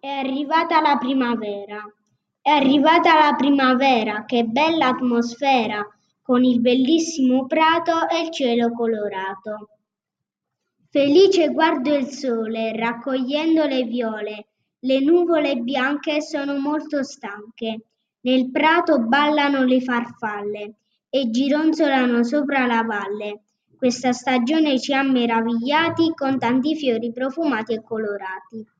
È arrivata la primavera. È arrivata la primavera, che bella atmosfera, con il bellissimo prato e il cielo colorato. Felice guardo il sole, raccogliendo le viole. Le nuvole bianche sono molto stanche. Nel prato ballano le farfalle e gironzolano sopra la valle. Questa stagione ci ha meravigliati con tanti fiori profumati e colorati.